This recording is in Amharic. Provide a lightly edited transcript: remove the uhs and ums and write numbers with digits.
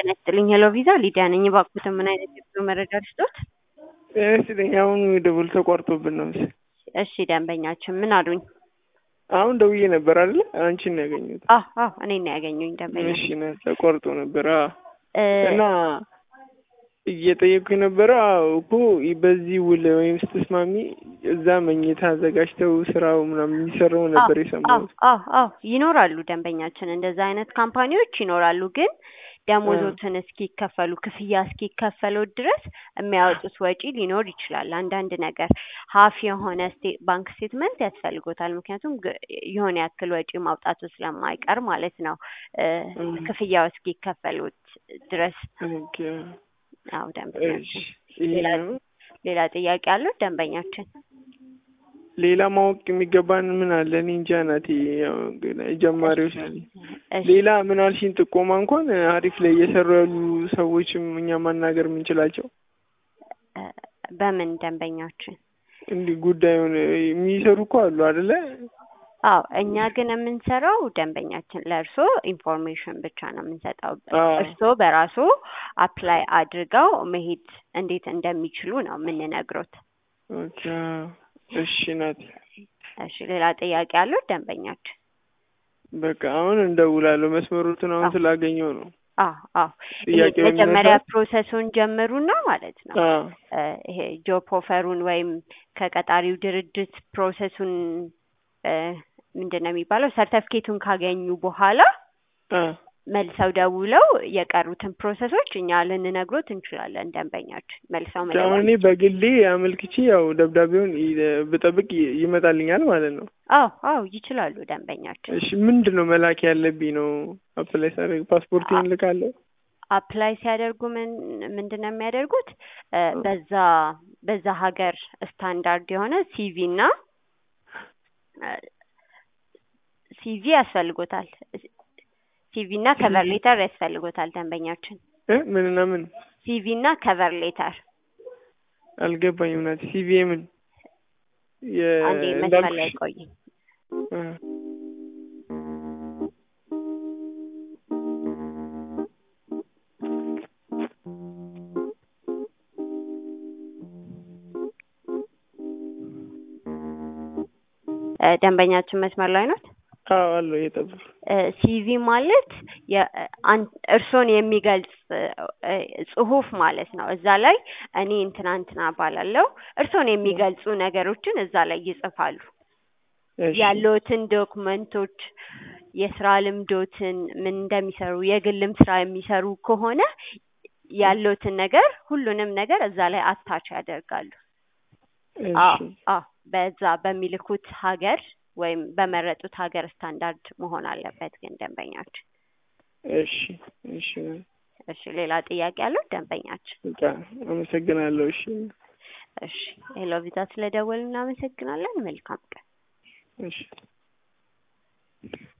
ተነስተልኝ ሄሎ ቪዛ ሊዲያ ነኝ። ባክዎት ምን አይነት የጉዞ መረጃ ልስጥዎት? ስለኛ አሁን ደውል ተቋርጦብን ነው። እሺ ደንበኛችን ምን አሉኝ? አሁን ደውዬ ነበር አይደል? አንቺን ነው ያገኘሁት። እኔ ነው ያገኙኝ ደንበኛ። እሺ ነው ተቋርጦ ነበር። እና እየጠየኩኝ ነበር እኮ በዚህ ውል ወይም ስትስማሚ እዛ መኝታ አዘጋጅተው ስራው ምናምን የሚሰራው ነበር የሰማሁት። ይኖራሉ ደንበኛችን፣ እንደዛ አይነት ካምፓኒዎች ይኖራሉ። ግን ደሞዞትን እስኪከፈሉ ክፍያ እስኪከፈሉ ድረስ የሚያወጡት ወጪ ሊኖር ይችላል። አንዳንድ ነገር ሀፍ የሆነ ባንክ ስቴትመንት ያስፈልጎታል። ምክንያቱም የሆነ ያክል ወጪ ማውጣቱ ስለማይቀር ማለት ነው፣ ክፍያው እስኪከፈሉት ድረስ። አዎ ደንበኛችን፣ ሌላ ጥያቄ አለው ደንበኛችን? ሌላ ማወቅ የሚገባን ምን አለ? እኔ እንጃ ናቲ፣ ያው ጀማሪዎች ነን። ሌላ ምን አልሽኝ? ጥቆማ እንኳን አሪፍ ላይ እየሰሩ ያሉ ሰዎችም እኛ ማናገር የምንችላቸው በምን ደንበኛችን? እንዲህ ጉዳዩን የሚሰሩ እኮ አሉ አይደለ? እኛ ግን የምንሰራው ደንበኛችን ለእርሶ ኢንፎርሜሽን ብቻ ነው የምንሰጠው። እርሶ በራሱ አፕላይ አድርገው መሄድ እንዴት እንደሚችሉ ነው የምንነግሮት። እሺ ናት። እሺ ሌላ ጥያቄ አለው ደንበኛችን? በቃ አሁን እንደውላለሁ። መስመሩትን አሁን ስላገኘው ነው። መጀመሪያ ፕሮሰሱን ጀምሩና ማለት ነው። ይሄ ጆብ ኦፈሩን ወይም ከቀጣሪው ድርጅት ፕሮሰሱን ምንድነው የሚባለው ሰርቲፊኬቱን ካገኙ በኋላ መልሰው ደውለው የቀሩትን ፕሮሰሶች እኛ ልንነግሮት እንችላለን። ደንበኛችን መልሰው ማለት እኔ በግሌ አመልክቼ ያው ደብዳቤውን ብጠብቅ ይመጣልኛል ማለት ነው? አዎ ይችላሉ ደንበኛችን። እሺ ምንድነው መላክ ያለብኝ ነው? አፕላይ ሳደርግ ፓስፖርቴን ልካለሁ። አፕላይ ሲያደርጉ ምንድነው የሚያደርጉት? በዛ ሀገር ስታንዳርድ የሆነ ሲቪ ያስፈልጎታል። ሲቪ እና ከቨር ሌተር ያስፈልጎታል ደንበኛችን። ምንና ምን? ሲቪ እና ከቨር ሌተር። አልገባኝም ናት። ሲቪ ምን? አንዴ መስመር ላይ ቆይ። ደንበኛችን መስመር ላይ ነው? አለው እየጠበኩ። ሲቪ ማለት እርሶን የሚገልጽ ጽሁፍ ማለት ነው። እዛ ላይ እኔ እንትና ባላለው እርሶን የሚገልጹ ነገሮችን እዛ ላይ ይጽፋሉ። ያሉትን ዶክመንቶች፣ የስራ ልምዶትን፣ ምን እንደሚሰሩ፣ የግልም ስራ የሚሰሩ ከሆነ ያሉትን ነገር ሁሉንም ነገር እዛ ላይ አታች ያደርጋሉ። በዛ በሚልኩት ሀገር ወይም በመረጡት ሀገር ስታንዳርድ መሆን አለበት። ግን ደንበኛችን እሺ ሌላ ጥያቄ አለው ደንበኛችን? አመሰግናለሁ። እሺ ሄሎ ቪዛ ስለደወልን እናመሰግናለን። መልካም ቀን። እሺ